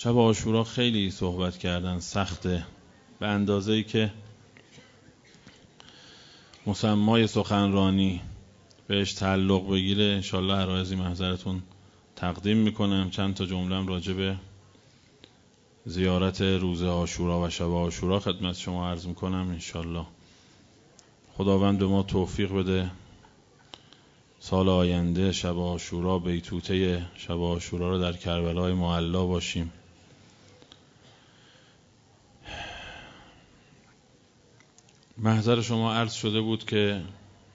شب عاشورا خیلی صحبت کردن، سخته، به اندازه‌ای که مسمای سخنرانی بهش تعلق بگیره. انشالله عرایضی محضرتون تقدیم میکنم. چند تا جمله‌ام راجع به زیارت روز عاشورا و شب عاشورا خدمت شما عرض میکنم. انشالله خداوند به ما توفیق بده سال آینده شب عاشورا، بیتوته شب عاشورا رو در کربلای معلا باشیم. محضر شما عرض شده بود که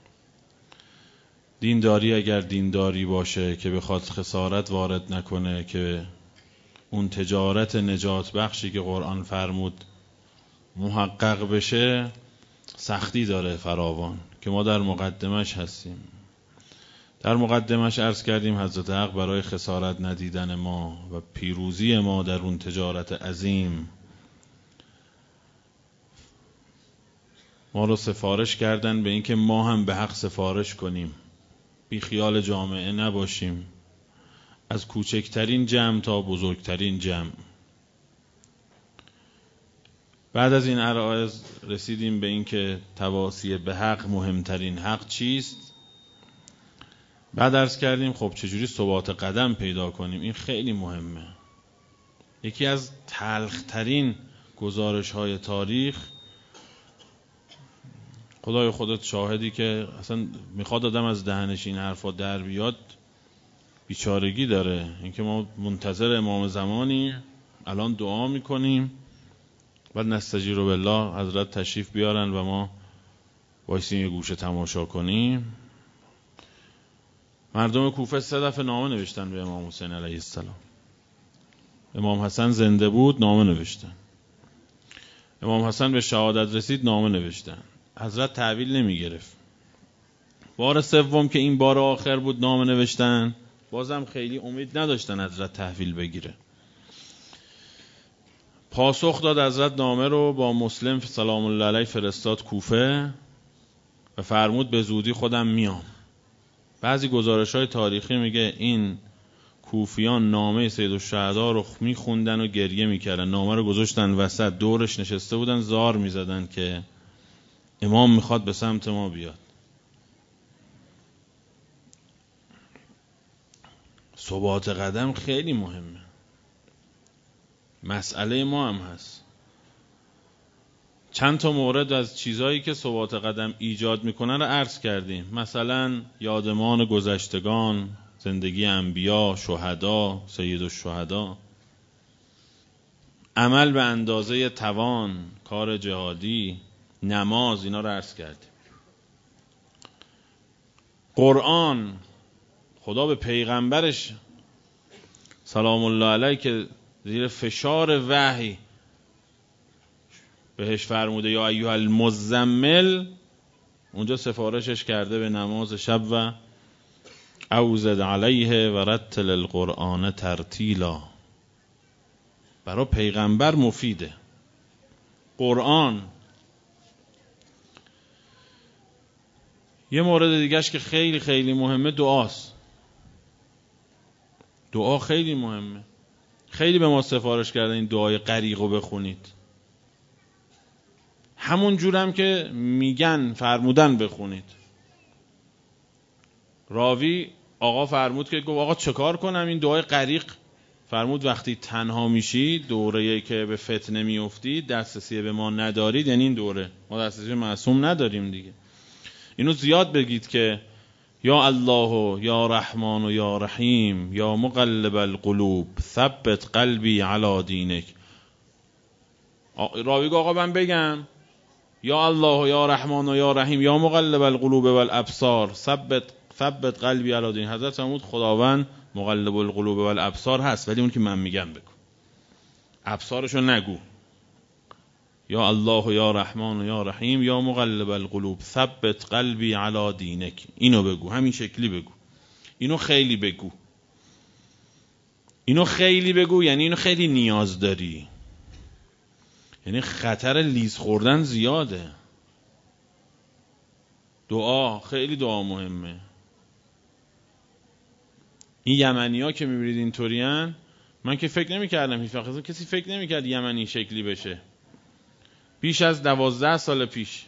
دینداری اگر دینداری باشه که بخواد خسارت وارد نکنه، که اون تجارت نجات بخشی که قرآن فرمود محقق بشه، سختی داره فراوان که ما در مقدمش هستیم. در مقدمش عرض کردیم حضرت حق برای خسارت ندیدن ما و پیروزی ما در اون تجارت عظیم ما رو سفارش کردن به اینکه ما هم به حق سفارش کنیم، بی خیال جامعه نباشیم، از کوچکترین جمع تا بزرگترین جمع. بعد از این عرایض رسیدیم به اینکه تواصی به حق مهمترین حق چیست. بعد عرض کردیم خب چجوری ثبات قدم پیدا کنیم، این خیلی مهمه. یکی از تلخترین گزارش های تاریخ، خدای خودت شاهدی که اصلا میخواد آدم از دهنش این حرفا در بیاد بیچارگی داره، اینکه ما منتظر امام زمانی الان دعا میکنیم بعد نستجیر بالله حضرت تشریف بیارن و ما وایسیم یه گوشه تماشا کنیم. مردم کوفه 3 دفعه نامه نوشتن به امام حسین علیه السلام. امام حسن زنده بود نامه نوشتن، امام حسن به شهادت رسید نامه نوشتن. حضرت تحویل نمی گرفت. بار سوم که این بار آخر بود نامه نوشتن، بازم خیلی امید نداشتن حضرت تحویل بگیره. پاسخ داد حضرت، نامه رو با مسلم سلام الله علیه فرستاد کوفه و فرمود به زودی خودم میام. بعضی گزارش‌های تاریخی میگه این کوفیان نامه سید الشهدا رو میخوندن و گریه میکردن، نامه رو گذاشتن وسط، دورش نشسته بودن زار میزدن که امام میخواد به سمت ما بیاد. ثبات قدم خیلی مهمه، مسئله ما هم هست. چند تا مورد از چیزایی که ثبات قدم ایجاد میکنن رو عرض کردیم، مثلا یادمان گذشتگان، زندگی انبیا، شهدا، سید الشهدا، عمل به اندازه توان، کار جهادی، نماز، اینا رو عرض کردیم. قرآن، خدا به پیغمبرش سلام الله علیه که زیر فشار وحی بهش فرموده یا ایها المزمل، اونجا سفارشش کرده به نماز شب و اوزد علیه و رتل القرآن ترتیلا. برای پیغمبر مفیده قرآن. یه مورد دیگهش که خیلی خیلی مهمه دعاست. دعا خیلی مهمه. خیلی به ما سفارش کردن این دعای غریق رو بخونید، همون جورم که میگن فرمودن بخونید. راوی آقا فرمود که گفت آقا چه کار کنم این دعای غریق؟ فرمود وقتی تنها میشی، دوره‌ای که به فتنه میافتید، دسترسی به ما ندارید، یعنی این دوره ما دسترسی معصوم نداریم دیگه. اینو زیاد بگید که یا الله و یا رحمان و یا رحیم یا مقلب القلوب ثبت قلبی علی دینک. راوی آقا من بگم یا الله و یا رحمان و یا رحیم یا مقلب القلوب والابصار ثبت قلبی علی دینک. حضرت فرمود خداوند مقلب القلوب والابصار هست، ولی اون که من میگم بگو، ابصارشو نگو. یا الله و یا رحمان و یا رحیم یا مقلب القلوب ثبت قلبی علی دینک. اینو بگو، همین شکلی بگو، اینو خیلی بگو، اینو خیلی بگو، یعنی اینو خیلی نیاز داری، یعنی خطر لیز خوردن زیاده. دعا خیلی دعا مهمه. این یمنی ها که میبینید اینطورین، من که فکر نمی‌کردم هیچ وقت، کسی فکر نمی‌کرد یمنی شکلی بشه. بیش از 12 سال پیش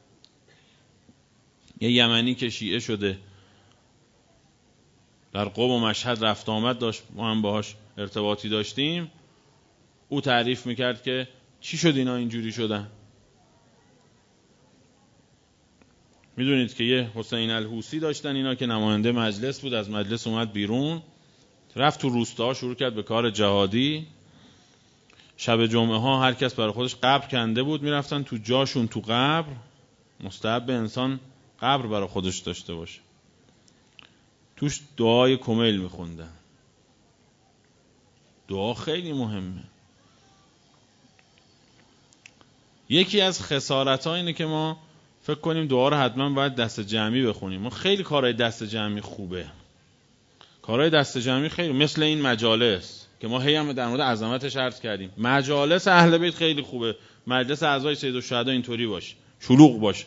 یه یمنی که شیعه شده در قم و مشهد رفت آمد داشت، ما هم باهاش ارتباطی داشتیم، او تعریف میکرد که چی شد اینا اینجوری شدن. میدونید که یه حسین الحوسی داشتن اینا که نماینده مجلس بود، از مجلس اومد بیرون، رفت تو روستاها شروع کرد به کار جهادی. شب جمعه ها هر کس برای خودش قبر کنده بود، میرفتن تو جاشون تو قبر. مستحب انسان قبر برای خودش داشته باشه، توش دعای کمیل میخوندن. دعا خیلی مهمه. یکی از خسارت‌ها اینه که ما فکر کنیم دعا رو حتما باید دست جمعی بخونیم. ما خیلی کارهای دست جمعی خوبه، کارهای دست جمعی خیلی، مثل این مجالس که ما هی هم در مورد عظمتش عرض کردیم. مجالس اهل بیت خیلی خوبه. مجلس اعضای سیدالشهدا اینطوری باشه، شلوغ باشه،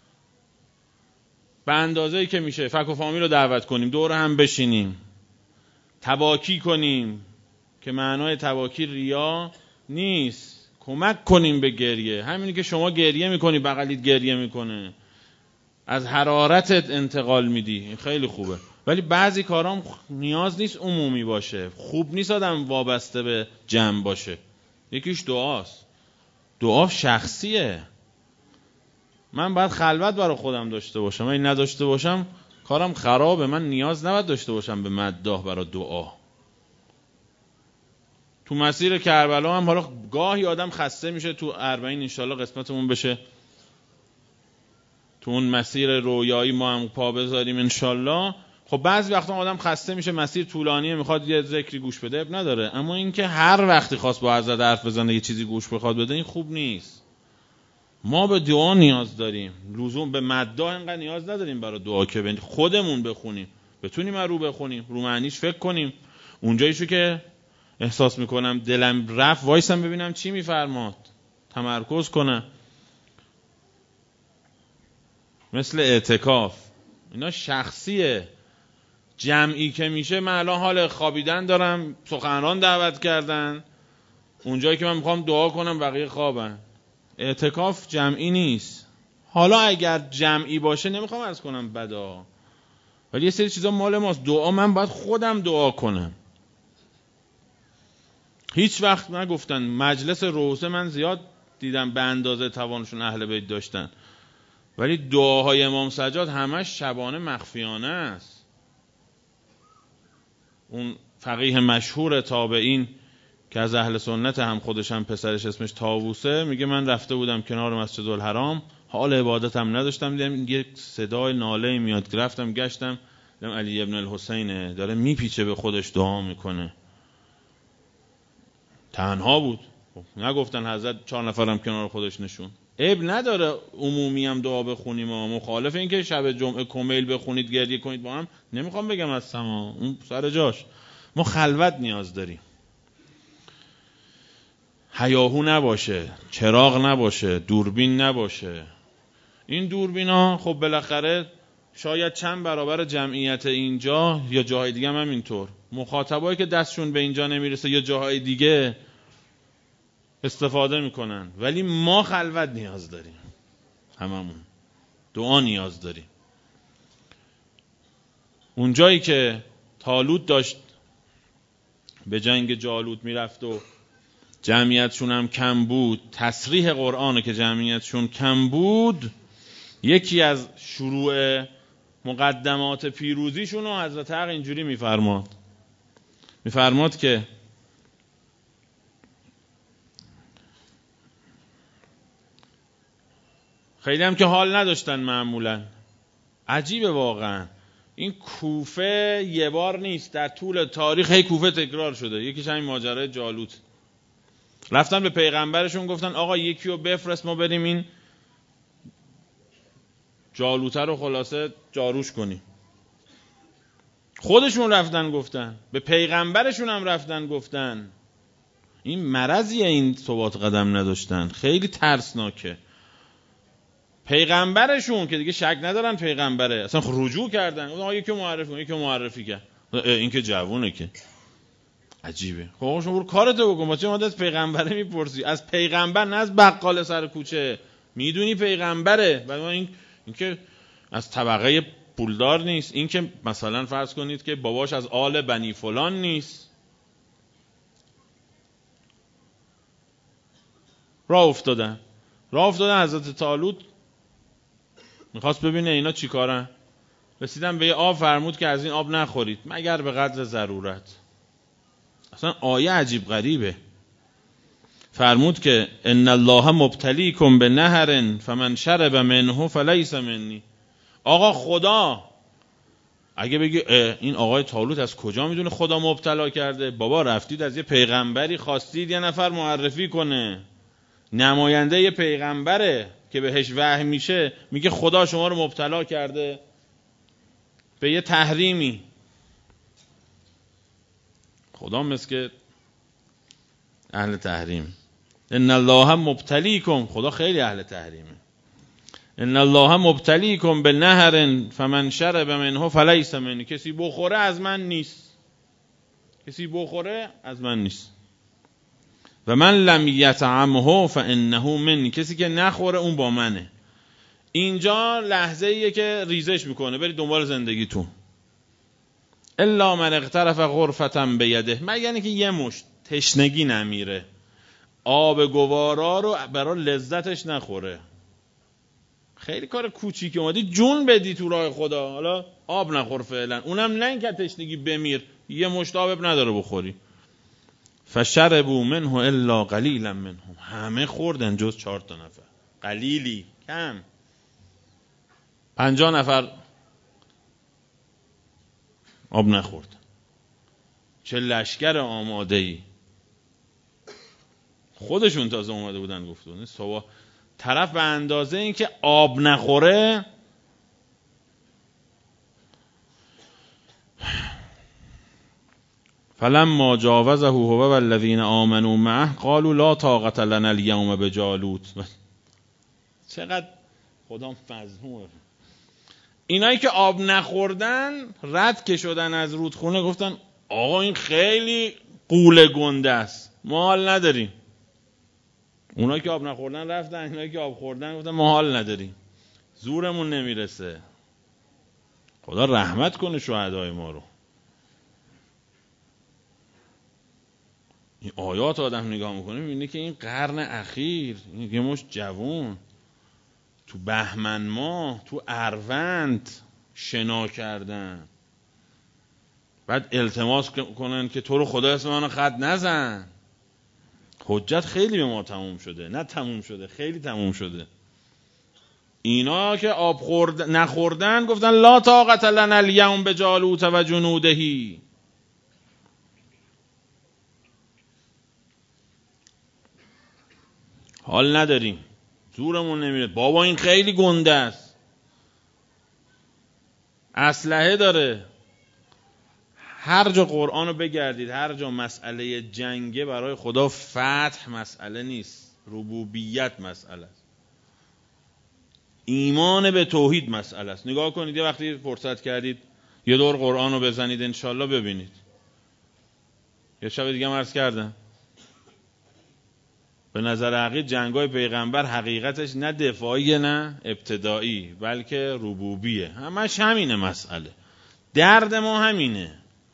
به اندازه‌ای که میشه فک و فامیل رو دعوت کنیم، دور هم بشینیم، تباکی کنیم که معنای تباکی ریا نیست، کمک کنیم به گریه. همینی که شما گریه میکنی بغلیت گریه میکنه، از حرارتت انتقال میدی، این خیلی خوبه. ولی بعضی کارام نیاز نیست عمومی باشه، خوب نیست آدم وابسته به جمع باشه. یکیش دعاست. دعا شخصیه. من باید خلوت برای خودم داشته باشم، من این نداشته باشم کارم خرابه. من نیاز نباید داشته باشم به مداح برای دعا. تو مسیر کربلا هم حالا گاهی آدم خسته میشه، تو 40 انشالله قسمتمون بشه تو اون مسیر رویایی ما هم پا بذاریم انشالله. خب بعضی وقتا آدم خسته میشه، مسیر طولانیه، میخواد یه ذکری گوش بده، اب نداره. اما این که هر وقتی خواست با حضرت حرف بزنه یه چیزی گوش بخواد بده، این خوب نیست. ما به دعا نیاز داریم، لزوم به مداح اینقدر نیاز نداریم برای دعا که خودمون بخونیم، بتونیم رو بخونیم، رو معنیش فکر کنیم. اونجاییشو که احساس میکنم دلم رفت وایسم ببینم چی میفرماد، تمرکز کنم. مثل اعتکاف، اینا شخصیه. جمعی که میشه، من الان حال خوابیدن دارم، سخنران دعوت کردن، اونجایی که من میخوام دعا کنم بقیه خوابن. اعتکاف جمعی نیست. حالا اگر جمعی باشه نمیخوام عرض کنم بدا، ولی یه سری چیزا مال ماست. دعا من باید خودم دعا کنم. هیچ وقت نگفتن مجلس روزه، من زیاد دیدم به اندازه توانشون اهل بیت داشتن، ولی دعاهای امام سجاد همش شبانه مخفیانه است. اون فقیه مشهور تابعین که از اهل سنت هم خودش هم پسرش اسمش طاووسه، میگه من رفته بودم کنار مسجد الحرام، حال عبادتم نداشتم، دیدم یه صدای ناله میاد، رفتم گشتم دیدم علی ابن الحسینه داره میپیچه به خودش دعا میکنه. تنها بود، نگفتن حضرت 4 نفرم کنار خودش نشون. عیب نداره عمومی هم دعا بخونیم، مخالف این که شب جمعه کمیل بخونید گریه کنید با هم نمیخوام بگم از سما، اون سر جاش. ما خلوت نیاز داریم، هیاهو نباشه، چراغ نباشه، دوربین نباشه. این دوربین ها خب بالاخره شاید چند برابر جمعیت اینجا یا جاهای دیگه هم اینطور، مخاطبایی که دستشون به اینجا نمیرسه یا جاهای دیگه استفاده میکنن. ولی ما خلوت نیاز داریم، هممون دعا نیاز داریم. اونجایی که طالوت داشت به جنگ جالوت میرفت و جمعیتشون هم کم بود، تصریح قرآنه که جمعیتشون کم بود، یکی از شروع مقدمات پیروزیشون رو حضرت حق اینجوری میفرماد که خیلی هم که حال نداشتن معمولا. عجیبه واقعا، این کوفه یه بار نیست در طول تاریخ، هی کوفه تکرار شده. یکیش همین ماجرای جالوت. رفتن به پیغمبرشون گفتن آقا یکی رو بفرست ما بریم این جالوته رو خلاصه جاروش کنیم. خودشون رفتن گفتن، به پیغمبرشون هم رفتن گفتن. این مرضیه، این ثبات قدم نداشتن، خیلی ترسناکه. پیغمبرشون که دیگه شک ندارن پیغمبره، اصلا رجوع کردن، آقا یکی معرفی کرد. این که جوونه که عجیبه. خب شما برو کارتو بکن، با چه مدت از پیغمبره میپرسی؟ از پیغمبر، نه از بقال سر کوچه. میدونی پیغمبره. بعد این که از طبقه پولدار نیست، این که مثلا فرض کنید که باباش از آل بنی فلان نیست. راه افتادن حضرت طالوت میخواست ببینه اینا چی کارن. رسیدن به یه آب، فرمود که از این آب نخورید مگر به قدر ضرورت. اصلا آیه عجیب غریبه. فرمود که ان الله مبتلیکم بنهر فمن شرب منه فلیس منی. آقا خدا اگه بگی این آقای طالوت از کجا میدونه خدا مبتلا کرده؟ بابا رفتید از یه پیغمبری خواستید یه نفر معرفی کنه، نماینده یه پیغمبره که بهش وحی میشه، میگه خدا شما رو مبتلا کرده به یه تحریمی. خدا مثل که اهل تحریم. ان الله مبتلیکم، خدا خیلی اهل تحریمه. ان الله مبتلیکم بنهر فمن شرب منه فلیس منی. کسی بخوره از من نیست. و من لم یطعمه فانه منی. کسی که نخوره اون با منه. اینجا لحظه ایه که ریزش میکنه برید دنبال زندگیتون. الا من اغترف غرفة بیده، مگر اینکه یه مشت تشنگی نمیره، آب گوارا رو برای لذتش نخوره. خیلی کار کوچیکی، اومدی جون بدی تو راه خدا، حالا آب نخور فعلا، اونم نه اینکه تشنگی بمیر، یه مشت آب نداره بخوری. فشربوا منه الا قلیلا منهم، همه خوردن جز 4 نفر. قلیلی، کم. 50 نفر آب نخورد. چه لشکر آماده‌ای. خودشون تازه اومده بودن گفتون صبح طرف به اندازه این که آب نخوره. فلما جاوزه هو والذین آمنوا معه قالوا لا طاقة لنا اليوم بجالوت. چقدر خدا مظلومه. اینایی که آب نخوردن رد که شدن از رودخونه گفتن آقا این خیلی قوله گنده است، ما حال نداریم. اونایی که آب نخوردن رفتن، اینایی که آب خوردن گفتن ما حال نداریم، زورمون نمیرسه. خدا رحمت کنه شهدای ما رو. این آیات آدم نگاه میکنه میبینه که این قرن اخیر، این یه مش جوون تو بهمن ماه تو اروند شنا کردن، بعد التماس کنن که تو رو خدا اسم منو خط نزن. حجت خیلی به ما تموم شده، نه تموم شده، خیلی تموم شده. اینا که آب نخوردن گفتن لا طاقة لنا اليوم بجالوت و جنودهی. حال نداریم، زورمون نمیره، بابا این خیلی گنده است، اسلحه داره. هر جا قرآن رو بگردید، هر جا مسئله جنگه برای خدا فتح مسئله نیست، ربوبیت مسئله است، ایمان به توحید مسئله است. نگاه کنید یه وقتی فرصت کردید یه دور قرآن رو بزنید انشالله ببینید. یه شب دیگه عرض کردم به نظر حقیقی جنگای پیغمبر حقیقتش نه دفاعی نه ابتدایی، بلکه ربوبیه. همش همینه مسئله. درد ما همینه.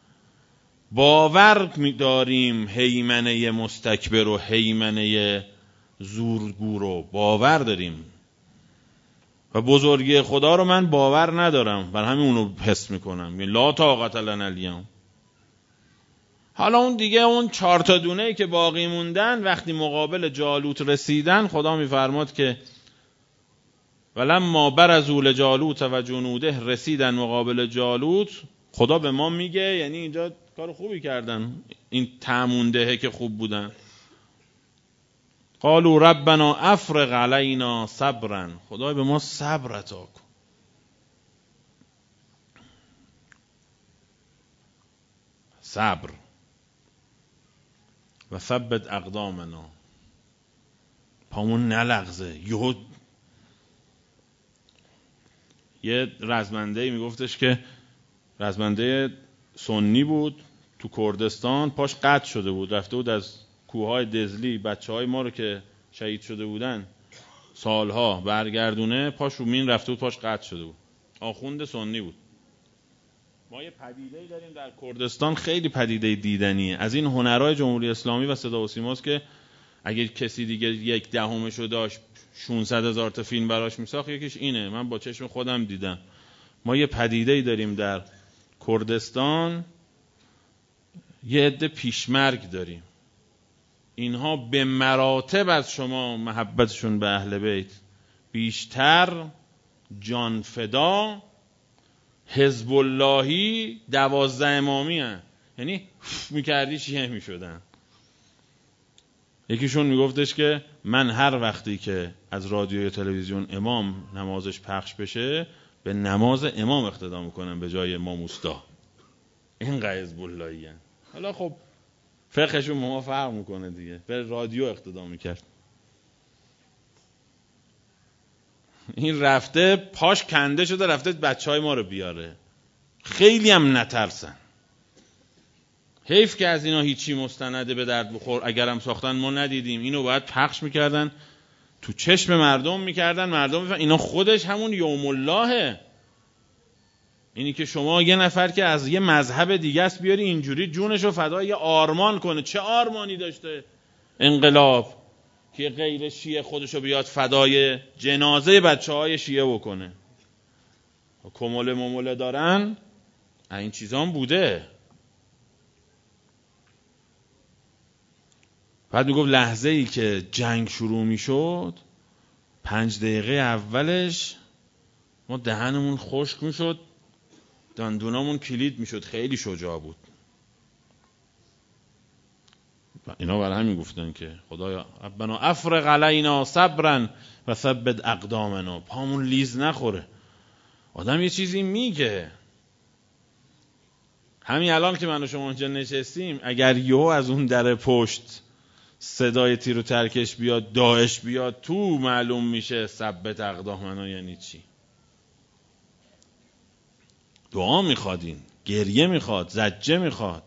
باور داریم هیمنه مستکبر و هیمنه زورگو رو باور داریم و بزرگی خدا رو من باور ندارم، بر همین اونو حس میکنم. لا طاقة لنا اليوم. حالا اون دیگه اون 4 دونه‌ای که باقی موندن وقتی مقابل جالوت رسیدن، خدا میفرماد که ولما برزوا لجالوت و جنوده، رسیدن مقابل جالوت. خدا به ما میگه یعنی اینجا کار خوبی کردن این تاموندهه که خوب بودن. قالوا ربنا افرغ علینا صبرا، خدای به ما صبر عطا کن. صبر و ثبت اقدامنا، پامون نلغزه. یه رزمنده میگفتش که رزمنده سنی بود تو کردستان پاش قطع شده بود، رفته بود از کوههای دزلی بچهای ما رو که شهید شده بودن سالها برگردونه، پاش رو مین رفته بود، پاش قطع شده بود. آخوند سنی بود. ما یه پدیده‌ای داریم در کردستان، خیلی پدیده دیدنیه، از این هنرهای جمهوری اسلامی و صدا و سیماست که اگه کسی دیگه 1/10 داشت 600,000 تا فیلم براش میساخت. یکیش اینه، من با چشم خودم دیدم. ما یه پدیده‌ای داریم در کردستان، یه عده پیشمرگ داریم، اینها به مراتب از شما محبتشون به اهل بیت بیشتر، جان فدا، حزب اللهی، 12 امامی هن. یعنی میکردی شیعه میشدن. یکیشون میگفتش که من هر وقتی که از رادیو یا تلویزیون امام نمازش پخش بشه به نماز امام اقتدا میکنم به جای امام اوستا. این حزب اللهی هن. حالا خب فقهشون ما فرق میکنه دیگه، به رادیو اقتدا میکرد. این رفته پاش کنده شده، رفته بچهای ما رو بیاره. خیلی هم نترسن. حیف که از اینا هیچی مستنده به درد بخور اگرم ساختن ما ندیدیم. اینو باید پخش میکردن، تو چشم مردم میکردن، مردم میفهمن اینا خودش همون یوم اللهه. اینی که شما یه نفر که از یه مذهب دیگه است بیاری اینجوری جونشو فدای یه آرمان کنه. چه آرمانی داشته انقلاب که غیر شیعه خودشو بیاد فدای جنازه بچه‌های شیعه بکنه. کمول مموله دارن، این چیزا هم بوده. بعد میگفت لحظه ای که جنگ شروع میشد 5 دقیقه اولش ما دهنمون خشک میشد، دندونامون کلید میشد. خیلی شجاع بود. اینا برای همین گفتن که خدایا ربنا افرغ علینا صبرا و ثبت اقدامنا، پامون لیز نخوره. آدم یه چیزی میگه. همین الان که من و شما اینجا نشستیم، اگر یهو از اون در پشت صدای تیر و ترکش بیاد، داعش بیاد تو، معلوم میشه ثبت اقدامنا یعنی چی. دعا میخواد، این گریه میخواد، زجه میخواد.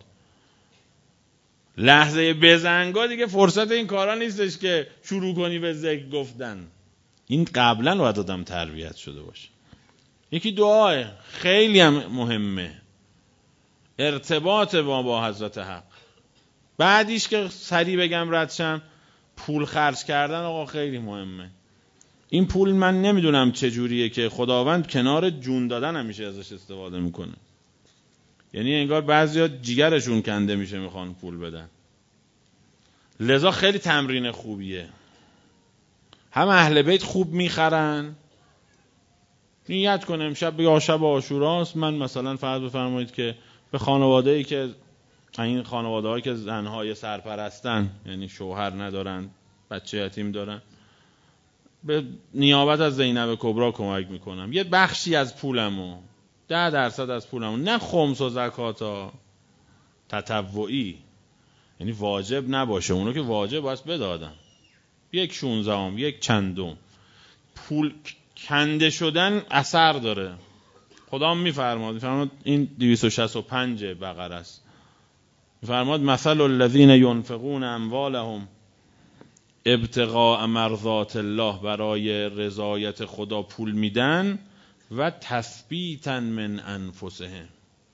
لحظه بزنگا دیگه فرصت این کارا نیستش که شروع کنی به ذکر گفتن. این قبلا باید آدم تربیت شده باشه. یکی دعاه خیلی هم مهمه، ارتباط با حضرت حق. بعدیش که سریع بگم ردشم، پول خرج کردن آقا خیلی مهمه. این پول من نمیدونم چجوریه که خداوند کنار جون دادن همیشه ازش استفاده میکنه. یعنی انگار بعضیا جیگرشون کنده میشه میخوان پول بدن. لذا خیلی تمرین خوبیه. هم اهل بیت خوب میخرن، نیت کنه امشب یا شب عاشوراست، من مثلا فرض بفرمایید که به خانواده‌ای که این خانواده‌هایی که زنهای سرپرستن، یعنی شوهر ندارن، بچه یتیم دارن، به نیابت از زینب کبرا کمک میکنم. یه بخشی از پولمو، 10% از پولمو، نه خمس و زکاتا، تطوعی، یعنی واجب نباشه، اونو که واجب باید بدادم، 1/16، 1 چندم. پول کنده شدن اثر داره. خدا میفرماد این 265 بقره است، میفرماد مثل الذین ينفقون اموالهم ابتغاء مرضات الله، برای رضایت خدا پول میدن، و تثبیتا من انفسهم،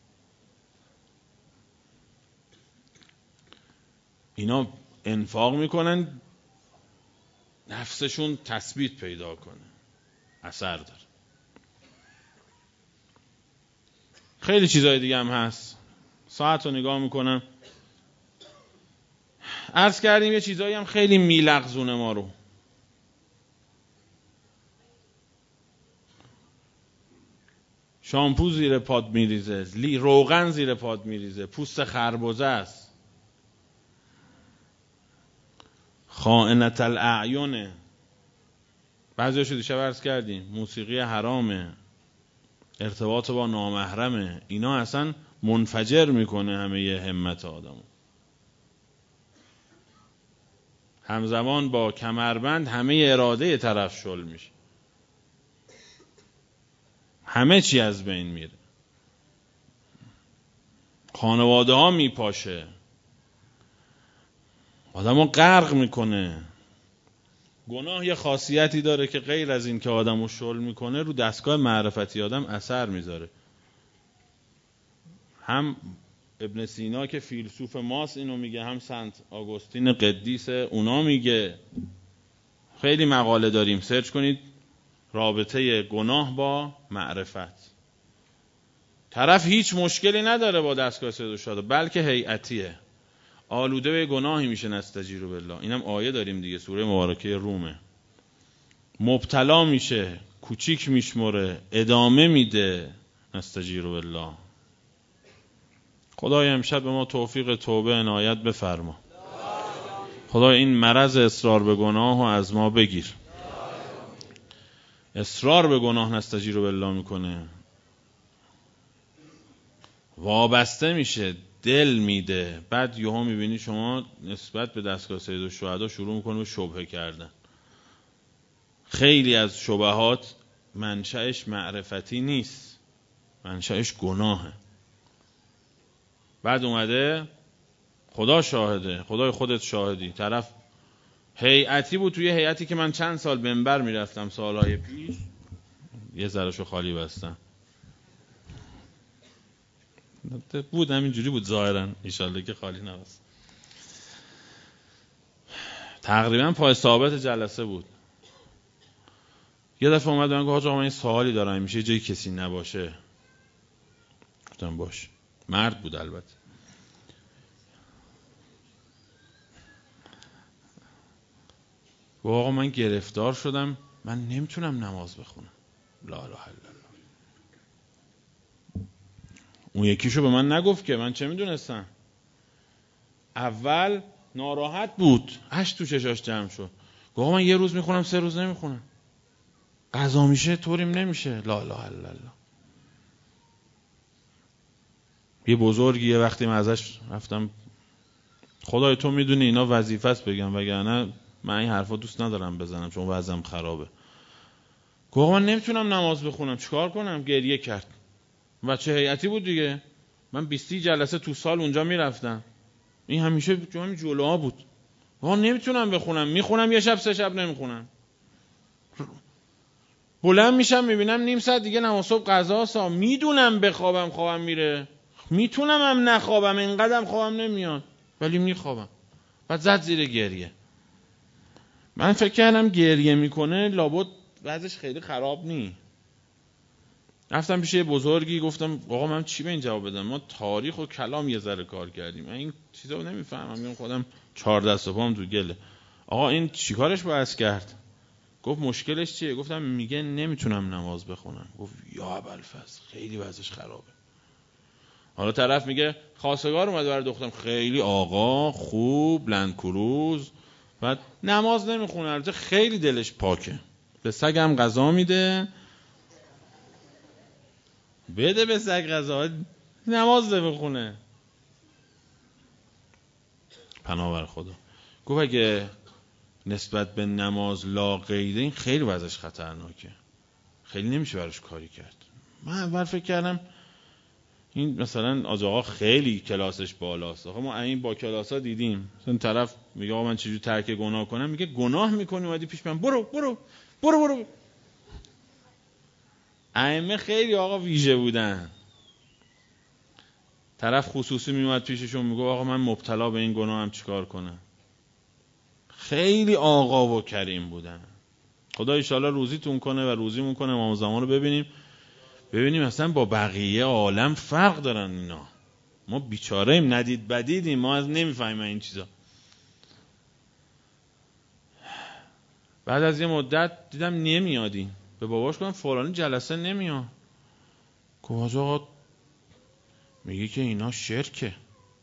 اینا انفاق میکنن نفسشون تثبیت پیدا کنه، اثر داره. خیلی چیزای دیگه هم هست، ساعت رو نگاه میکنم. عرض کردیم یه چیزایی هم خیلی میلغزونه ما رو. شامپو زیر پاد میریزه، روغن زیر پاد میریزه، پوست خربزه است، خائنة الاعین، بعضیاشو دیشب عرض کردیم، موسیقی حرامه، ارتباط با نامحرمه. اینا اصلا منفجر میکنه همه ی همت آدمو. همزمان با کمربند همه اراده طرف شل میشه، همه چی از بین میره. خانواده ها میپاشه، آدم رو غرق میکنه. گناه یه خاصیتی داره که غیر از این که آدم رو شل میکنه، رو دستگاه معرفتی آدم اثر میذاره. هم ابن سینا که فیلسوف ماست اینو میگه، هم سنت آگوستین قدیس اونا میگه. خیلی مقاله داریم، سرچ کنید رابطه گناه با معرفت. طرف هیچ مشکلی نداره با دستگاه سید الشهدا، بلکه هیئتیه، آلوده به گناهی میشه نستجیروا بالله. اینم آیه داریم دیگه، سوره مبارکه رومه. مبتلا میشه، کوچیک میشمره، ادامه میده، نستجیروا بالله. خدای امشب به ما توفیق توبه عنایت بفرما. خدای این مرض اصرار به گناه رو از ما بگیر. اصرار به گناه نستجیروا بالله میکنه، وابسته میشه، دل میده، بعد یهو میبینی شما نسبت به دستگاه سید الشهدا شروع میکنه به شبهه کردن. خیلی از شبهات منشأش معرفتی نیست، منشأش گناهه. بعد اومده خدا شاهده، خدای خودت شاهدی، طرف هیئتی بود، توی هیئتی که من چند سال منبر میرفتم سالهای پیش، یه ذرهشو خالی بستم بود، همینجوری بود ظاهرا، انشالله که خالی نبست. تقریبا پای ثابت جلسه بود. یه دفعه اومد من گفت حاج آقا من این سوالی دارم، میشه جایی کسی نباشه؟ گفتم باش. مرد بود البته. گفت آقا من گرفتار شدم، من نمیتونم نماز بخونم. لا اله الا الله. اون یکیشو به من نگفت که، من چه میدونستم. اول ناراحت بود، اش تو چشاش جمع شد. گفت آقا من یه روز میخونم 3 روز نمیخونم، قضا میشه طوریم نمیشه. لا اله الا الله. یه بزرگی یه وقتی من ازش رفتم، خدای تو میدونی اینا وظیفه است بگم، وگرنه من این حرفا دوست ندارم بزنم چون وضعم خرابه. گفت من نمیتونم نماز بخونم، چیکار کنم؟ گریه کرد. بچه هیئتی بود دیگه، من 20 جلسه تو سال اونجا میرفتم، این همیشه همین جلوها بود. گفت نمیتونم بخونم، میخونم یه شب 3 شب نمیخونم، بلند میشم میبینم نیم ساعت دیگه نماز صبح قضاست، میدونم بخوابم خوابم میره، میتونم هم نخوابم، اینقدرم خوابم نمیاد ولی میخوابم. بعد زد زیر گریه. من فکر کردم گریه میکنه لابد وضعش خیلی خراب نی. رفتم پیش یه بزرگی، گفتم آقا من چی به این جواب بدم؟ ما تاریخ و کلام یه ذره کار کردیم، من این چیزا رو نمیفهمم، میگم خودم 4 دست و پام تو گله. آقا این چیکارش باید کرد؟ گفت مشکلش چیه؟ گفتم میگه نمیتونم نماز بخونم. گفت یا ابوالفضل خیلی وضعش خرابه. حالا طرف میگه خواستگار اومده برای دخترم، خیلی آقا خوب لندکروز، بعد نماز نمیخونه، البته خیلی دلش پاکه، به سگم غذا میده، بده به سگ غذا، نماز نمیخونه. پناه بر خدا. گفت اگه نسبت به نماز لا قیده، این خیلی وضعش خطرناکه، خیلی نمیشه براش کاری کرد. من اول فکر کردم این مثلا آقا خیلی کلاسش بالاست. آخه ما این با کلاسا دیدیم، مثلا طرف میگه آقا من چجوری ترک گناه کنم، میگه گناه میکنی اومدی پیش من، برو برو برو برو. ائمه خیلی آقا ویژه بودن. طرف خصوصی میومد پیششون میگه آقا من مبتلا به این گناهم چیکار کنم. خیلی آقا و کریم بودن. خدا ان شاءالله روزیتون کنه و روزیمون کنه، امام زمان رو ببینیم اصلا با بقیه عالم فرق دارن اینا. ما بیچاره ایم، ندید بدیدیم، ما از نمیفهمیم این چیزا. بعد از یه مدت دیدم نمیادی، به باباش گفتم فلانی جلسه نمیاد. گفت آقا میگه که اینا شرکه.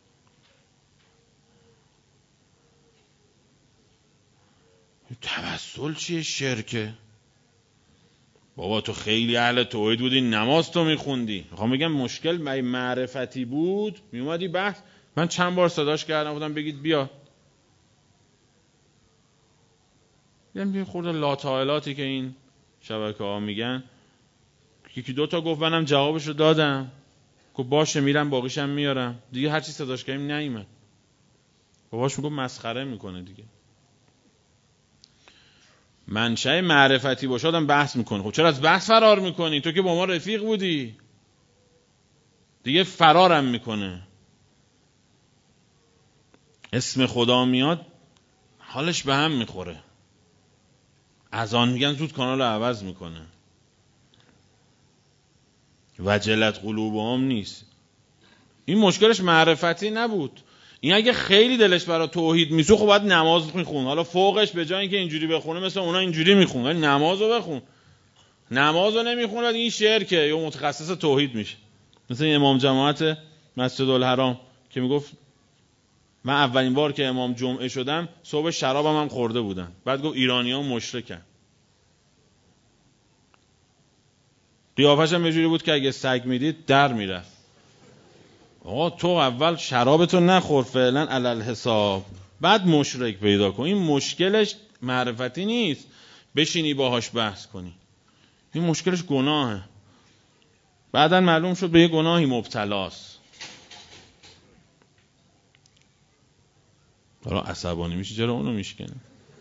توسل چیه شرکه؟ بابا تو خیلی اهل توحید بودی، نماز تو میخوندی. میخوام بگم مشکل معرفتی بود، میومدی بحث، من چند بار صداش کردم بودم بگید بیا. یه خورده لاتائلاتی که این شبکه ها میگن، یکی 2 تا گفت منم جوابشو دادم. گفت باشه میرم باقیشم میارم. دیگه هر چی صداش کردیم نیومد. باباش میگفت مسخره میکنه دیگه. منشأ معرفتی باشه آدم بحث میکنه. خب چرا از بحث فرار میکنی؟ تو که با ما رفیق بودی. دیگه فرارم میکنه. اسم خدا میاد حالش به هم میخوره. اذان میگن زود کانال عوض میکنه. وجلت قلوبهم نیست. این مشکلش معرفتی نبود. این اگه خیلی دلش برای توحید میسو خب باید نماز میخون. حالا فوقش به جای اینکه اینجوری بخونه مثل اونا اینجوری میخون، ولی نمازو بخون. نمازو نمیخونه این شرکه یا متخصص توحید میشه. مثل امام جماعت مسجد الحرام که میگفت من اولین بار که امام جمعه شدم صبح شرابم هم خورده بودن. بعد گفت ایرانیان مشرکن. قیافش هم یه جوری بود که اگه سگ میدید در میرفت. آقا تو اول شرابتو نخور فعلا علل حساب، بعد مشرک پیدا کن. این مشکلش معرفتی نیست بشینی باهاش بحث کنی. این مشکلش گناهه. بعدن معلوم شد به یه گناهی مبتلاست. حالا عصبانی میشه چرا اونو میشکنه.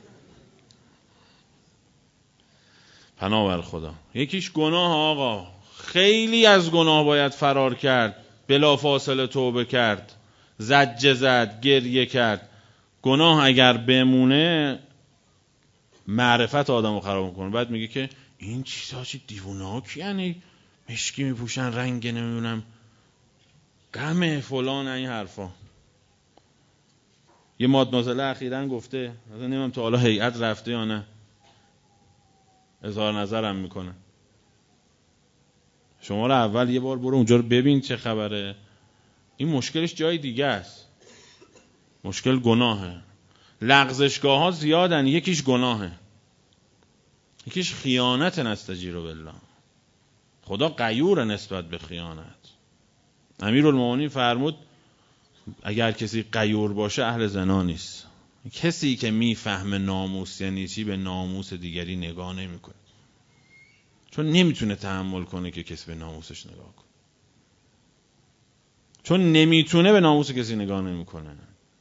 پناه بر خدا. یکیش گناه آقا. خیلی از گناه باید فرار کرد، بلا فاصله توبه کرد، زجه زد، گریه کرد. گناه اگر بمونه معرفت آدمو خراب میکنه. بعد میگه که این چیزا چی دیوونه ها کی یعنی مشکی میپوشن رنگ نمیدونم غم فلان این حرفا. یه مادمازله اخیراً گفته مثلا نمیدونم تو حالا هیئت رفته یا نه اظهار نظرم میکنه. شما رو اول یه بار برو اونجا رو ببین چه خبره. این مشکلش جای دیگه است. مشکل گناهه. لغزشگاه ها زیادن. یکیش گناهه، یکیش خیانت. نستجیر بالله. خدا غیور نسبت به خیانت. امیرالمومنین فرمود اگر کسی غیور باشه اهل زنا نیست. کسی که میفهمه ناموس یعنی چی به ناموس دیگری نگاه نمیکنه، چون نمیتونه تحمل کنه که کسی به ناموسش نگاه کنه. چون نمیتونه به ناموس کسی نگاه نمیکنه.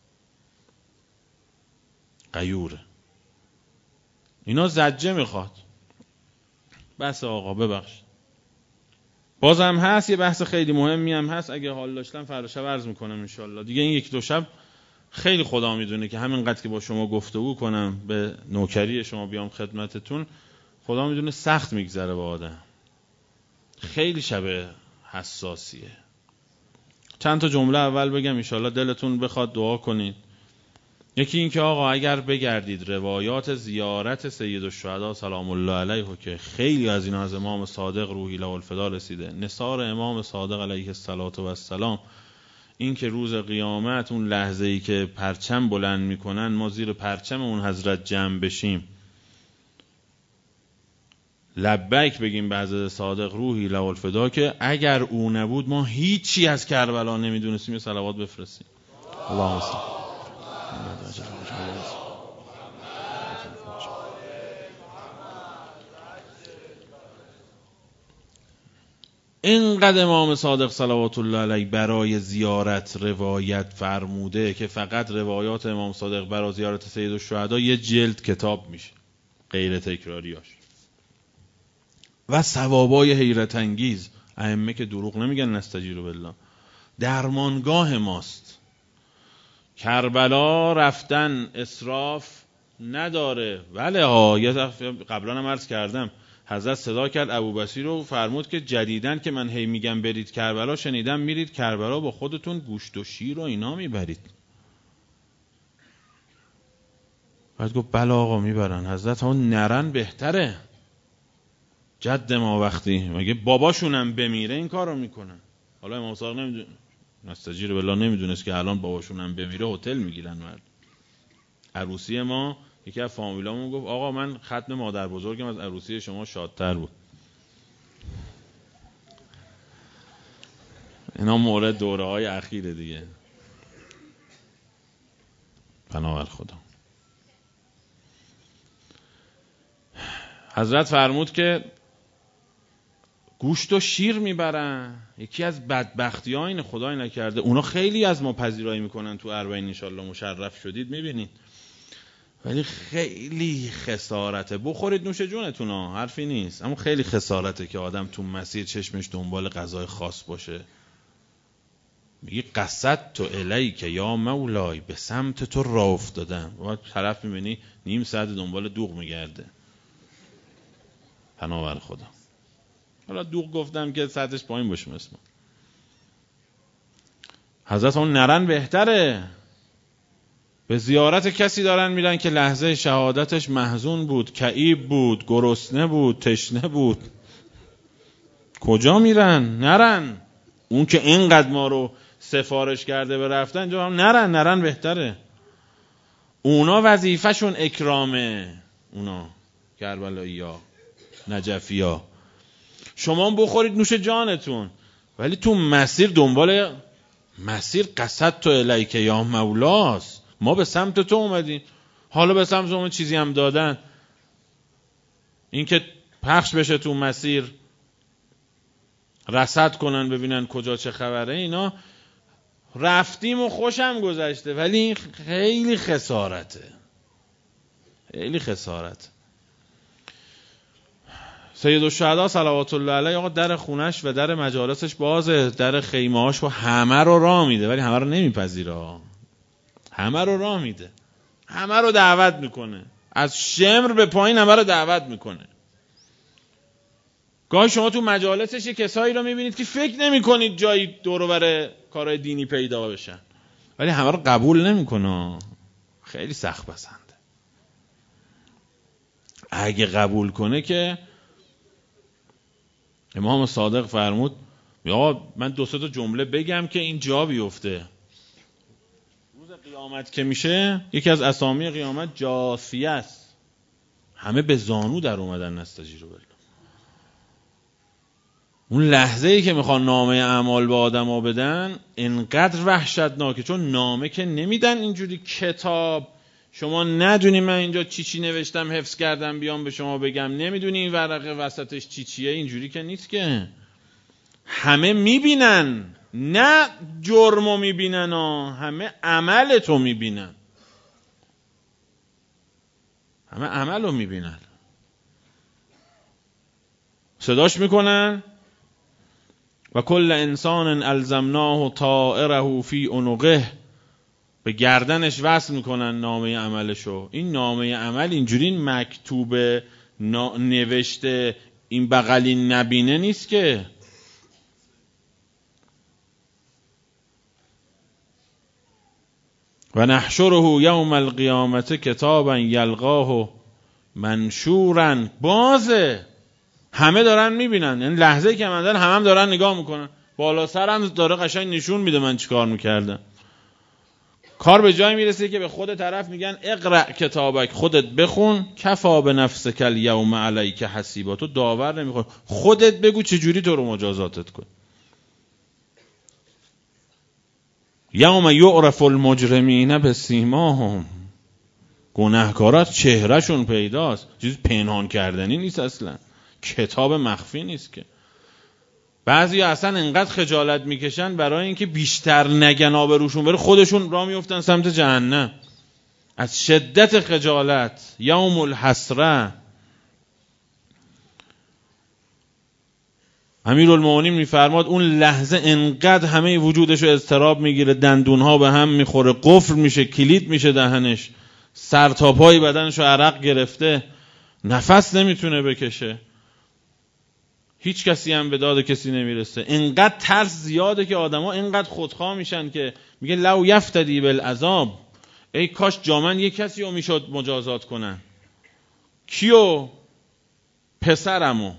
غیوره. اینا زجه میخواد. بس آقا ببخش. بازم هست یه بحث خیلی مهمی هم هست. اگه حال داشتم فردا شب عرض میکنم انشالله. دیگه این یک دو شب خیلی خدا میدونه که همینقدر که با شما گفتگو کنم به نوکری شما بیام خدمتتون، خدا میدونه سخت میگذره با آدم. خیلی شب حساسیه. چند تا جمله اول بگم انشالله دلتون بخواد دعا کنید. یکی این که آقا اگر بگردید روایات زیارت سید الشهدا سلام الله علیه که خیلی از اینا از امام صادق روحی له الفدا رسیده. نثار امام صادق علیه السلام این که روز قیامت اون لحظه‌ای که پرچم بلند میکنن ما زیر پرچم اون حضرت جمع بشیم، لبیک بگیم به حضرت صادق روحی له الفدا که اگر او نبود ما هیچی از کربلا نمیدونستیم. یه صلوات بفرستیم. اللهم صل. اینقدر امام صادق صلوات الله علیه برای زیارت روایت فرموده که فقط روایات امام صادق برای زیارت سید الشهدا یه جلد کتاب میشه غیر تکراریاش. و ثوابای حیرت انگیز. ائمه که دروغ نمیگن نستجیر بالله. درمانگاه ماست. کربلا رفتن اسراف نداره. ولی یه دفعه قبلا هم عرض کردم حضرت صدا کرد ابوبصیر رو فرمود که جدیدن که من هی میگم برید کربلا شنیدم میرید کربلا با خودتون گوشت و شیر و اینا میبرید. بعد گفت بله آقا میبرن. حضرت همون نرن بهتره. جد ما وقتی مگه باباشونم بمیره این کار رو میکنن. حالا امام صادق نمیدونه نستجیر بالله نمیدونست که الان باباشونم بمیره هتل میگیرن. مرد عروسی ما یکی از فامیلامون گفت آقا من ختم مادر بزرگم از عروسی شما شادتر بود. اینا مورد دوره های اخیره دیگه. پناه بر خدا. حضرت فرمود که گوشت و شیر میبرن. یکی از بدبختی ها اینه، خدای نکرده اونا خیلی از ما پذیرایی میکنن تو اربعین انشالله مشرف شدید میبینید، ولی خیلی خسارته. بخورید نوش جونتون ها، حرفی نیست، اما خیلی خسارته که آدم تو مسیر چشمش دنبال غذای خاص باشه. میگی قصدت الیک یا مولای، به سمت تو راه افتادم. و طرف میبینی نیم ساعت دنبال دوغ میگرده. پناهور خدا. حالا دوغ گفتم که سطحش پایین باشه اسم. حضرت اون نرن بهتره. به زیارت کسی دارن میرن که لحظه شهادتش محزون بود، کئیب بود، گرسنه بود، تشنه بود. کجا میرن؟ نرن. اون که اینقدر ما رو سفارش کرده به رفتن جا هم نرن بهتره. اونا وظیفه‌شون اکرامه. اونا کربلایی ها، نجفی ها. شما بخورید نوش جانتون، ولی تو مسیر دنبال مسیر قصدت الیک یا مولاست. ما به سمت تو اومدیم. حالا به سمت اون چیزی هم دادن، این که پخش بشه تو مسیر، رصد کنن ببینن کجا چه خبره. اینا رفتیم و خوشم گذشته، ولی این خیلی خسارته، خیلی خسارت. سید الشهدا صلوات الله علیه آقا در خونش و در مجالسش بازه، در خیمه‌هاش و همه رو راه میده، ولی همه رو نمیپذیره. همه رو راه میده، همه رو دعوت میکنه، از شمر به پایین همه رو دعوت میکنه. گاهی شما تو مجالسش یه کسایی رو میبینید که فکر نمیکنید جایی دور و بر کارهای دینی پیدا بشن، ولی همه رو قبول نمیکنه. خیلی سخت پسنده. اگه قبول کنه که امام صادق فرمود یا من 2-3 تا جمله بگم که این جا بیفته. روز قیامت که میشه، یکی از اسامی قیامت جاثیه است. همه به زانو در اومدن نستجیرو بالله. اون لحظه ای که میخوان نامه اعمال به آدما بدن اینقدر وحشتناکه، چون نامه که نمیدن اینجوری کتاب، شما ندونی من اینجا چی نوشتم حفظ کردم بیام به شما بگم، نمیدونی این ورقه وسطش چیه. اینجوری که نیست که. همه میبینن، نه جرمو میبینن، همه عملتو میبینن، همه عملو میبینن. صداش میکنن و کل انسان الزمناه طائره فی عنقه، به گردنش وصل میکنن نامه عملشو. این نامه عمل اینجوری مکتوب نوشته این بغلی نبینه نیست که. و نحشره یوم القیامت کتابا یلقاه منشورا، بازه، همه دارن میبینن. یعنی لحظه که من دارن هم دارن نگاه میکنن، بالا سرم داره قشنگ نشون میده من چیکار میکردم. کار به جای میرسه که به خود طرف میگن اقرأ کتابک، خودت بخون، کفا به نفسک الیوم علیک حسیبا، تو داور نمیخوای، خودت بگو چجوری تو رو مجازاتت کن. یوم یعرف المجرمین بسیماهم، گناهکارات چهرهشون پیداست، چیز پنهان کردنی نیست اصلا، کتاب مخفی نیست که. بعضی اصلا انقدر خجالت میکشن برای اینکه بیشتر نگن آبروشون بره، خودشون راه میفتن سمت جهنم از شدت خجالت. یوم الحسره. امیرالمومنین میفرماد اون لحظه انقدر همه وجودشو اضطراب میگیره، دندونها به هم میخوره، قفل میشه، کلید میشه دهنش، سر تا پای بدنشو عرق گرفته، نفس نمیتونه بکشه، هیچ کسی هم به داد کسی نمیرسه. انقدر ترس زیاده که آدما انقدر خودخواه میشن که میگه لو یفتدی بالعذاب، ای کاش جامن یک کسی رو میشد مجازات کنن. کیو؟ پسرمو.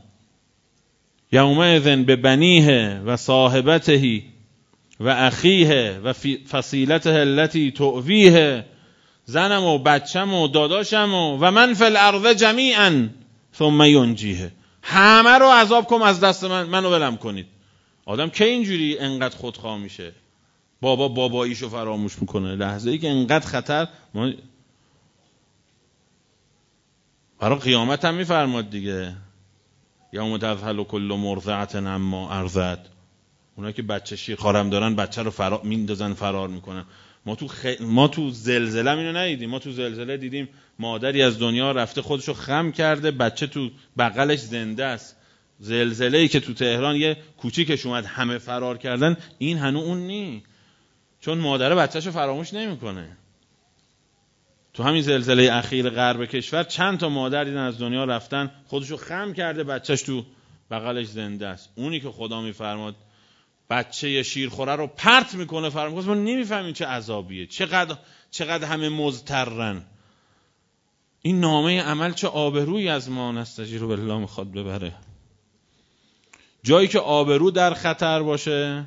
یومئذ ببنیه و صاحبته و اخیه و فصیلته التي تؤویه، زنم و بچم و داداشم و من فی الارض جمیعا ثم ینجیه، همه رو عذاب کن از دست منو ولم کنید. آدم که اینجوری انقدر خودخواه میشه، باباییشو فراموش میکنه. لحظه ای که انقدر خطر برای قیامت هم میفرماد دیگه، یوم تذهل کل مرضعة عما ارضعت. اونا که بچه شیرخوارم دارن بچه رو میندازن فرار میکنن. ما تو زلزله اینو ندیدیم. ما تو زلزله دیدیم مادری از دنیا رفته خودشو خم کرده، بچه تو بغلش زنده است. زلزله‌ای که تو تهران یه کوچیکش اومد همه فرار کردن، این هنوز اون نی، چون مادره بچه‌شو فراموش نمیکنه. تو همین زلزله اخیر غرب کشور چند تا مادر دیدن از دنیا رفتن، خودشو خم کرده بچه‌ش تو بغلش زنده است. اونی که خدا میفرماد بچه شیرخوره رو پرت میکنه فرار میکنه، ما نمیفهمیم چه عذابیه، چقدر همه مضطرن. این نامه عمل چه آبرویی از ما نستجیر بالله میخواد ببره. جایی که آبرو در خطر باشه،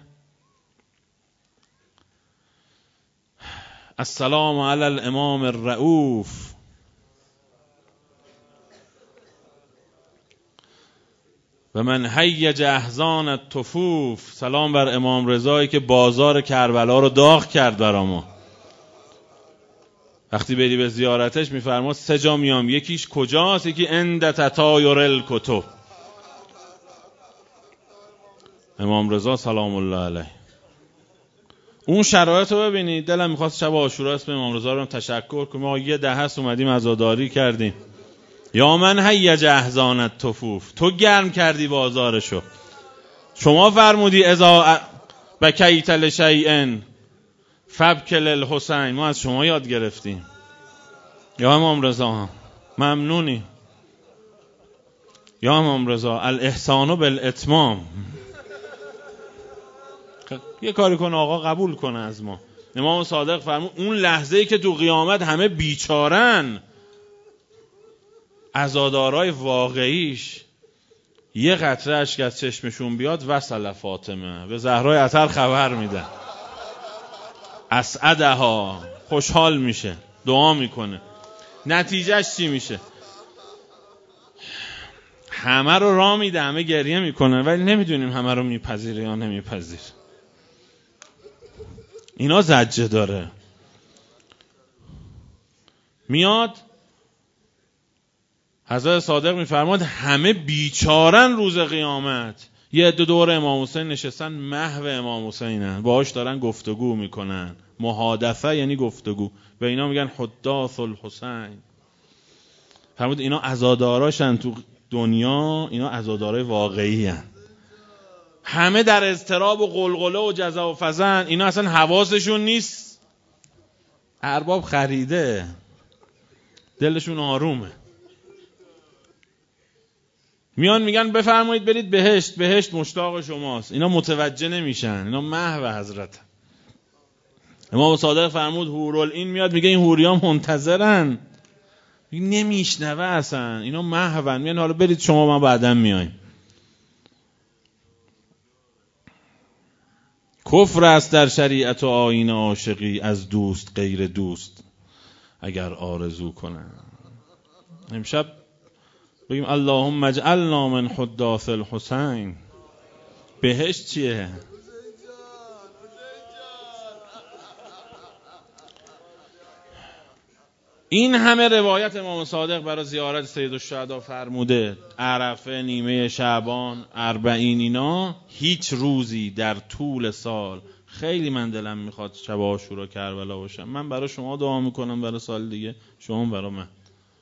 السلام علی الامام الرؤوف، و من هیج احزان الطفوف. سلام بر امام رضایی که بازار کربلا رو داغ کرد برا ما. وقتی بری به زیارتش میفرماد 3 جا میام، یکیش کجاست؟ یکی عند تطایر الکتب. امام رضا سلام الله علیه. اون شرایط رو ببینید. دلم میخواست شب عاشورا اسم امام رضا رو تشکر کنیم. ما یه دهه اومدیم عزاداری کردیم. یا من هیج احزان الطفوف، تو گرم کردی بازارشو. شما فرمودی اذا بکیت لشیء فبک للحسین. ما از شما یاد گرفتیم. یا امام رضا ممنونی. یا امام رضا الاحسان بالاتمام. یه کاری کن آقا قبول کنه از ما. امام صادق فرمود اون لحظه‌ای که تو قیامت همه بیچارن، عزادارای واقعیش یه قطره اشک از چشمشون بیاد، وصل فاطمه به زهرای اطهر خبر میده، اسعدها، خوشحال میشه، دعا میکنه. نتیجهش چی میشه؟ همه رو راه میده، همه گریه میکنن، ولی نمیدونیم همه رو میپذیره یا نمیپذیر. اینا زجه داره. میاد حضرت صادق میفرماد همه بیچارن روز قیامت. یه عده دور امام حسین نشستن، محو امام حسینن، باهاش دارن گفتگو میکنن. محادثه یعنی گفتگو. به اینا میگن حداث الحسین. فرمود اینا عزاداراشن تو دنیا، اینا عزادارای واقعی هن. همه در اضطراب و قلقله و جزع و فزن. اینا اصلا حواسشون نیست، ارباب خریده، دلشون آرومه. میان میگن بفرمایید برید بهشت، بهشت مشتاق شماست. اینا متوجه نمیشن، اینا محو حضرت. امام صادق فرمود حورالعین میاد میگه این حوریان منتظرن، نمیشنوه اصلا، اینا محون. میگن حالا برید شما، ما بعداً میایم. کفر است در شریعت و آیین عاشقی، از دوست غیر دوست اگر آرزو کنن. امشب بگیم اللهم اجعلنا من حداث الحسین. بهشت چیه؟ این همه روایت امام صادق برای زیارت سید الشهدا فرموده، عرفه، نیمه شعبان، 40، اینا هیچ روزی در طول سال. خیلی من دلم میخواد شب عاشورا کربلا باشم. من برای شما دعا میکنم برای سال دیگه، شما برای من.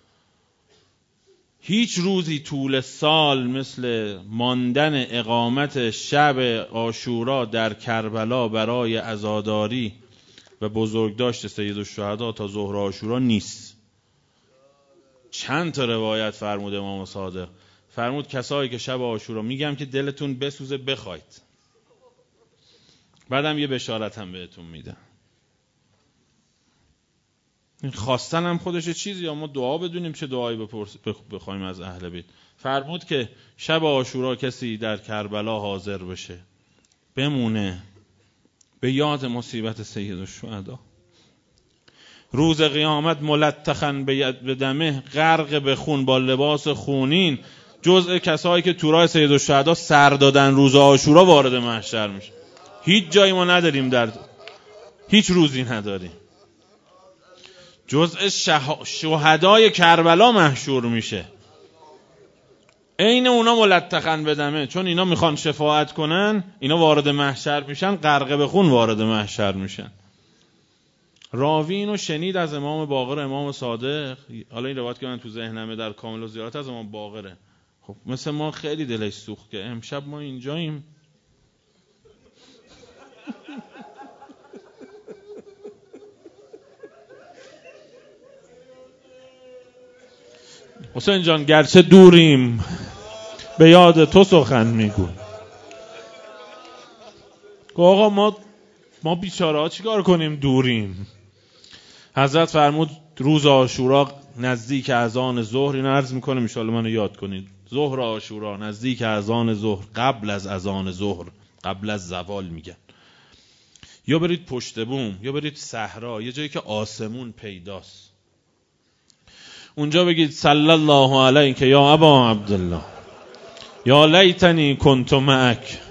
هیچ روزی طول سال مثل ماندن اقامت شب عاشورا در کربلا برای عزاداری و بزرگداشت سید الشهدا تا ظهر عاشورا نیست. چند تا روایت فرمود امام صادق. فرمود کسایی که شب عاشورا، میگم که دلتون بسوزه بخواید، بعدم یه بشارت هم بهتون میدم. این خواستن هم خودش چیزی، یا ما دعا بدونیم چه دعایی بخوایم از اهل بیت. فرمود که شب عاشورا کسی در کربلا حاضر بشه، بمونه به یاد مصیبت سید الشهدا، روز قیامت ملتخن به دمه، غرق به خون با لباس خونین، جزء کسایی که تو راه سید الشهدا سر دادن روز عاشورا وارد محشر میشه. هیچ جایی ما نداریم، در هیچ روزی نداریم. جزء شهدای کربلا محشور میشه. عین اونا ملتخن بدمه، چون اینا میخوان شفاعت کنن، اینا وارد محشر میشن، غرقه به خون وارد محشر میشن. راوی اینو شنید از امام باقر، امام صادق. حالا این روایت که من تو ذهنمه در کامل الزیارت از امام باقره. خب مثل ما خیلی دلش سوخت که امشب ما اینجاییم. حسین جان گرچه دوریم به یاد تو سخن میگو. آقا ما بیچاره ها چیکار کنیم دوریم؟ حضرت فرمود روز عاشورا نزدیک اذان ظهر، اینو عرض میکنم ان شاء الله منو یاد کنید. ظهر عاشورا نزدیک اذان ظهر، قبل از اذان ظهر، قبل از زوال میگن، یا برید پشت بوم یا برید صحرا، یه جایی که آسمون پیداست، اونجا بگید صلی الله علیک یا ابا عبدالله یا لیتنی کنت معک.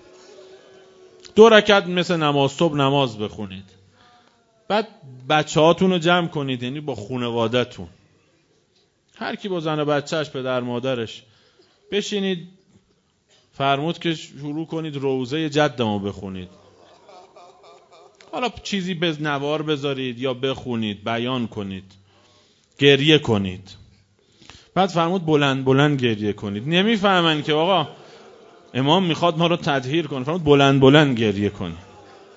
2 رکعت مثل نماز صبح نماز بخونید. بعد بچه‌هاتون رو جمع کنید، یعنی با خانواده‌تون، هر کی با زن و بچه‌اش، پدر مادرش، بشینید. فرمود که شروع کنید روضه جدمو بخونید. حالا چیزی به نوار بذارید یا بخونید، بیان کنید، گریه کنید. بعد فرمود بلند بلند گریه کنید. نمیفهمن که آقا امام میخواد ما رو تطهیر کنه. فرمود بلند بلند گریه کنید.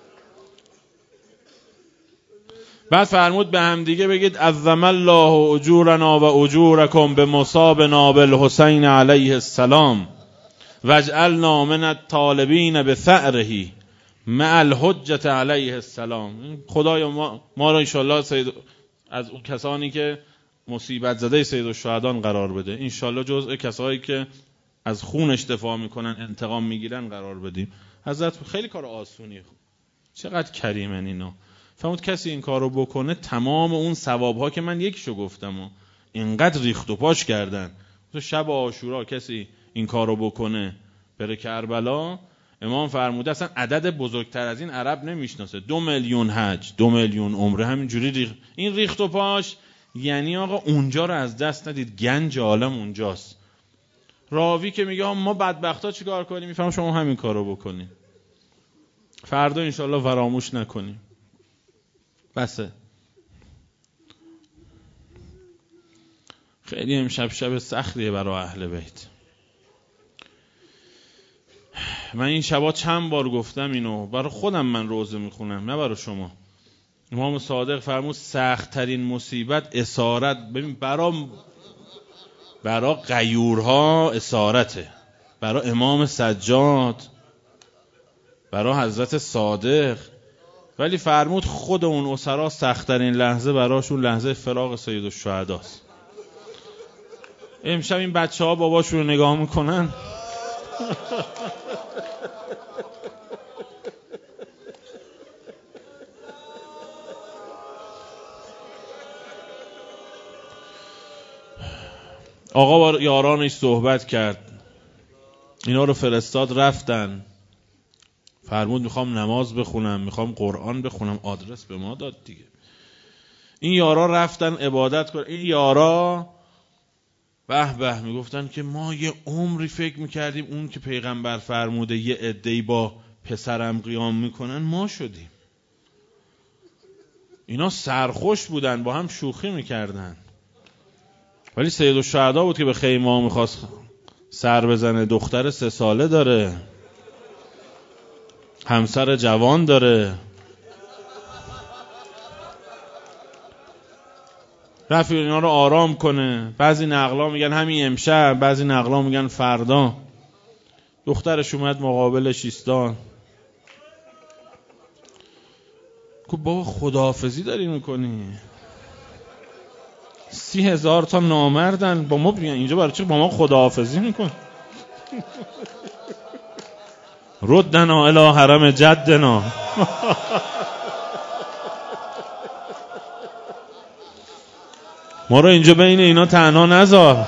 بعد فرمود به هم دیگه بگید عظم الله اجورنا و اجورکم بمصابنا بالحسین علیه السلام واجعلنا من الطالبین بثأره مع الحجة علیه السلام. خدایا ما رو انشالله از اون کسانی که مصیبت زده سید الشهدان قرار بده، انشالله جزء کسایی که از خونش دفاع میکنن، انتقام میگیرن قرار بدیم. حضرت خیلی کار آسونیه، چقدر کریمن اینا. فرمود کسی این کارو بکنه تمام اون ثوابها که من یکیشو گفتم و اینقدر ریخت و پاش کردن. تو شب عاشورا کسی این کارو بکنه بره کربلا، امام فرموده اصلا عدد بزرگتر از این عرب نمیشناسه. 2 میلیون حج، 2 میلیون عمره، همینجوری این ریخت و پاش. یعنی آقا اونجا رو از دست ندید، گنج عالم اونجاست. راوی که میگه ما بدبختا چیکار کنیم، میفهم شما همین کارو بکنید، فردا انشالله فراموش نکنیم. بسه. خیلی امشب شب سختیه برای اهل بیت. من این شبا چند بار گفتم اینو، برای خودم من روزه میخونم نه برای شما. امام صادق فرمود سخت ترین مصیبت اسارت. ببین برای غیورها اسارته، برای امام سجاد، برای حضرت صادق. ولی فرمود خود اون اسرا سخت ترین لحظه براشون لحظه فراق سید الشهداست. امشب این بچه ها باباشون رو نگاه میکنن آقا با یارانش صحبت کرد، اینا رو فرستاد رفتن. فرمود میخوام نماز بخونم، میخوام قرآن بخونم. آدرس به ما داد دیگه. این یارا رفتن عبادت کردن. این یارا به به میگفتن که ما یه عمری فکر میکردیم اون که پیغمبر فرموده یه عده‌ای با پسرم قیام میکنن ما شدیم. اینا سرخوش بودن، با هم شوخی میکردن. ولی سید الشهدا بود که به خیمه ها میخواست سر بزنه. دختر 3 ساله داره، همسر جوان داره. رفت اینا رو آرام کنه. بعضی نقلا میگن همین امشب، بعضی نقلا میگن فردا. دخترش اومد مقابلش ایستاد. گفت بابا خداحافظی داری میکنی؟ 30,000 تا نامردن با ما بیان اینجا، برای چی با ما خداحافظی میکن؟ ردنا الی حرم جدنا. ما رو اینجا بین اینا تنها نذار.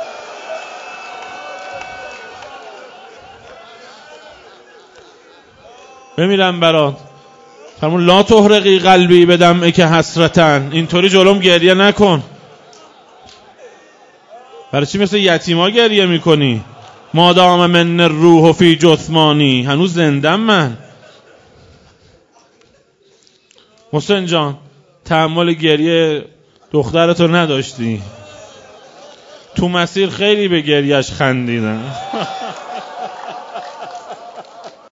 بمیرم برات. فرمون لا تحرقی قلبی بدمعک حسرتن. اینطوری جلوم گریه نکن. برای چی مثل یتیما گریه میکنی؟ مادام من الروح فی جثمانی، هنوز زندم من. حسین جان تحمل گریه دخترتو نداشتی؟ تو مسیر خیلی به گریهش خندیدن.